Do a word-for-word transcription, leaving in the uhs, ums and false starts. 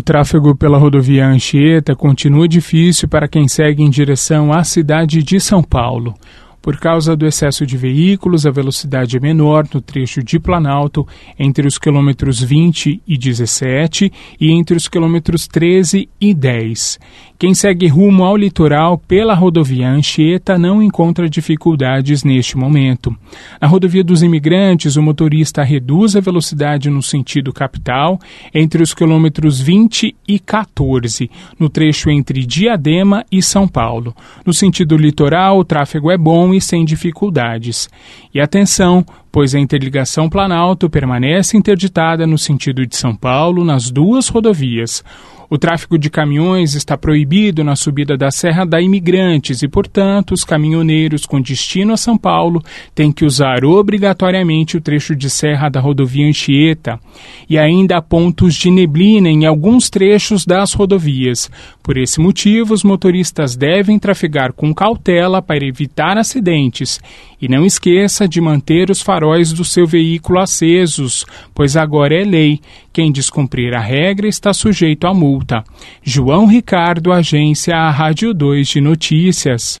tráfego pela rodovia Anchieta continua difícil para quem segue em direção à cidade de São Paulo. Por causa do excesso de veículos, a velocidade é menor no trecho de Planalto entre os quilômetros vinte e dezessete e entre os quilômetros treze e dez. Quem segue rumo ao litoral pela rodovia Anchieta não encontra dificuldades neste momento. Na rodovia dos Imigrantes, o motorista reduz a velocidade no sentido capital entre os quilômetros vinte e quatorze, no trecho entre Diadema e São Paulo. No sentido litoral, o tráfego é bom e sem dificuldades. E atenção, pois a interligação Planalto permanece interditada no sentido de São Paulo nas duas rodovias. O tráfego de caminhões está proibido na subida da Serra da Imigrantes e, portanto, os caminhoneiros com destino a São Paulo têm que usar obrigatoriamente o trecho de serra da rodovia Anchieta. E ainda há pontos de neblina em alguns trechos das rodovias. Por esse motivo, os motoristas devem trafegar com cautela para evitar acidentes. E não esqueça de manter os faróis do seu veículo acesos, pois agora é lei. Quem descumprir a regra está sujeito a multa. João Ricardo, agência Rádio dois de Notícias.